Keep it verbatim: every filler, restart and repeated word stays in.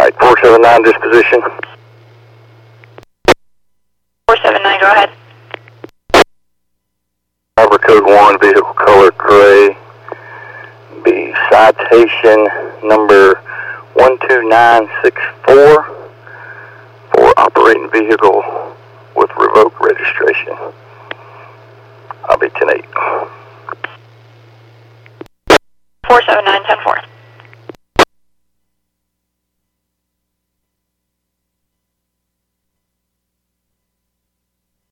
right, four seven nine disposition. four seven nine, go ahead. Driver code one, vehicle color gray. Be citation number one two nine six four for operating vehicle with revoked registration. I'll be ten eight. four seven nine, ten four.